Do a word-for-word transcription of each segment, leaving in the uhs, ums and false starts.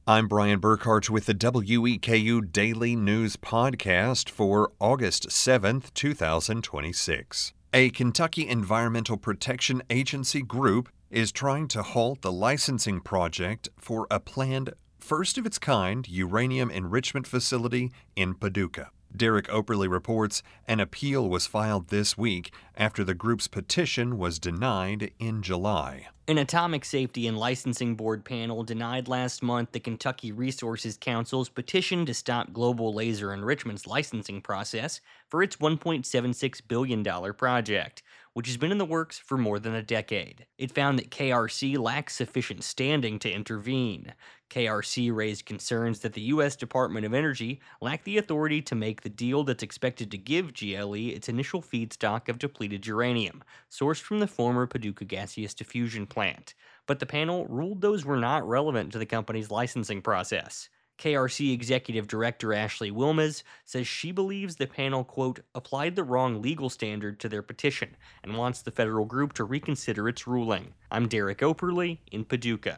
I'm Brian Burkhart with the W E K U Daily News Podcast for August seventh, two thousand twenty-six. A Kentucky Environmental Protection Agency group is trying to halt the licensing project for a planned first-of-its-kind uranium enrichment facility in Paducah. Derek Operly reports an appeal was filed this week after the group's petition was denied in July. An Atomic Safety and Licensing Board panel denied last month the Kentucky Resources Council's petition to stop Global Laser Enrichment's licensing process for its one point seven six billion dollars project, which has been in the works for more than a decade. It found that K R C lacks sufficient standing to intervene. K R C raised concerns that the U S Department of Energy lacked the authority to make the deal that's expected to give G L E its initial feedstock of depleted uranium, sourced from the former Paducah Gaseous Diffusion Plant. But the panel ruled those were not relevant to the company's licensing process. K R C Executive Director Ashley Wilmes says she believes the panel, quote, applied the wrong legal standard to their petition and wants the federal group to reconsider its ruling. I'm Derek Operly in Paducah.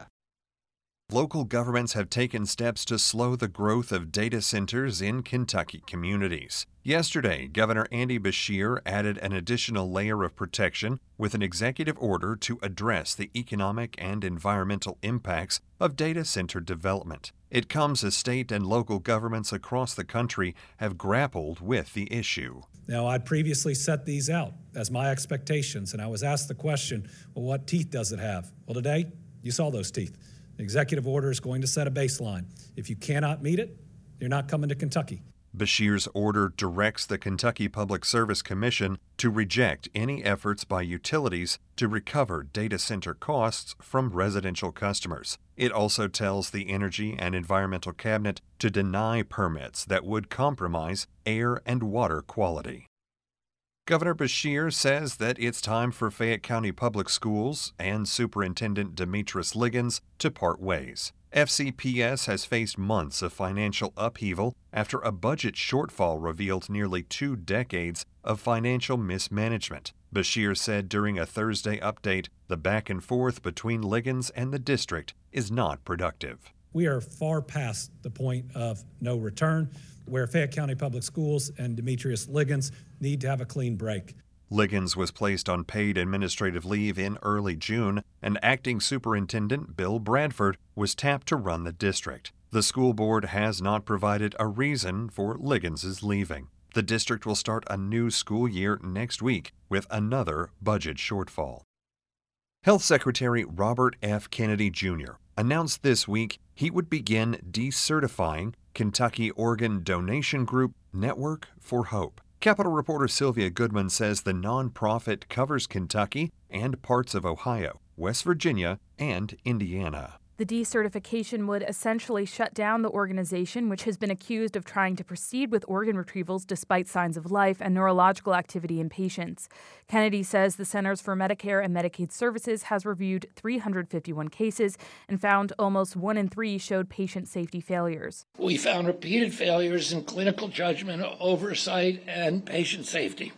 Local governments have taken steps to slow the growth of data centers in Kentucky communities. Yesterday, Governor Andy Beshear added an additional layer of protection with an executive order to address the economic and environmental impacts of data center development. It comes as state and local governments across the country have grappled with the issue. Now, I'd previously set these out as my expectations, and I was asked the question, well, what teeth does it have? Well, today, you saw those teeth. The executive order is going to set a baseline. If you cannot meet it, you're not coming to Kentucky. Beshear's order directs the Kentucky Public Service Commission to reject any efforts by utilities to recover data center costs from residential customers. It also tells the Energy and Environmental Cabinet to deny permits that would compromise air and water quality. Governor Beshear says that it's time for Fayette County Public Schools and Superintendent Demetrius Liggins to part ways. F C P S has faced months of financial upheaval after a budget shortfall revealed nearly two decades of financial mismanagement. Beshear said during a Thursday update, the back and forth between Liggins and the district is not productive. We are far past the point of no return, where Fayette County Public Schools and Demetrius Liggins need to have a clean break. Liggins was placed on paid administrative leave in early June, and acting superintendent Bill Bradford was tapped to run the district. The school board has not provided a reason for Liggins' leaving. The district will start a new school year next week with another budget shortfall. Health Secretary Robert F. Kennedy Junior announced this week he would begin decertifying Kentucky Organ Donation Group Network for Hope. Capitol reporter Sylvia Goodman says the nonprofit covers Kentucky and parts of Ohio, West Virginia, and Indiana. The decertification would essentially shut down the organization, which has been accused of trying to proceed with organ retrievals despite signs of life and neurological activity in patients. Kennedy says the Centers for Medicare and Medicaid Services has reviewed three hundred fifty-one cases and found almost one in three showed patient safety failures. We found repeated failures in clinical judgment, oversight, and patient safety.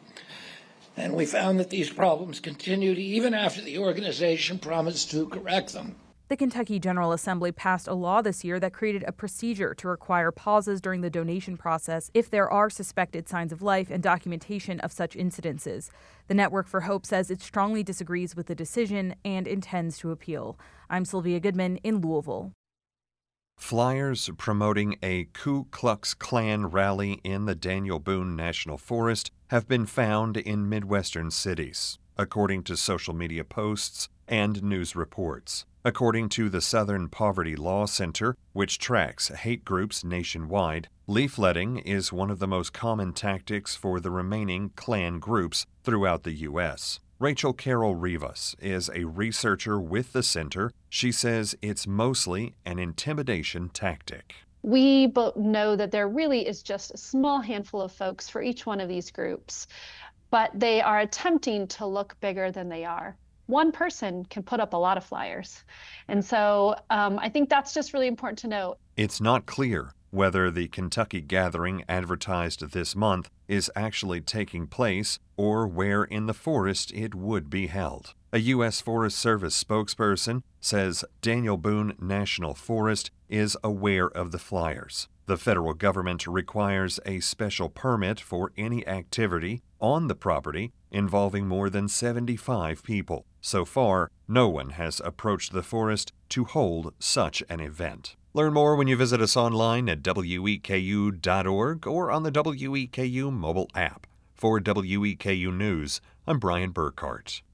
And we found that these problems continued even after the organization promised to correct them. The Kentucky General Assembly passed a law this year that created a procedure to require pauses during the donation process if there are suspected signs of life and documentation of such incidences. The Network for Hope says it strongly disagrees with the decision and intends to appeal. I'm Sylvia Goodman in Louisville. Flyers promoting a Ku Klux Klan rally in the Daniel Boone National Forest have been found in Midwestern cities, according to social media posts and news reports. According to the Southern Poverty Law Center, which tracks hate groups nationwide, leafletting is one of the most common tactics for the remaining Klan groups throughout the U S. Rachel Carroll Rivas is a researcher with the center. She says it's mostly an intimidation tactic. We both know that there really is just a small handful of folks for each one of these groups, but they are attempting to look bigger than they are. One person can put up a lot of flyers. And so um, I think that's just really important to note. It's not clear whether the Kentucky gathering advertised this month is actually taking place or where in the forest it would be held. A U S Forest Service spokesperson says Daniel Boone National Forest is aware of the flyers. The federal government requires a special permit for any activity on the property involving more than seventy-five people. So far, no one has approached the forest to hold such an event. Learn more when you visit us online at W E K U dot org or on the W E K U mobile app. For W E K U News, I'm Brian Burkhart.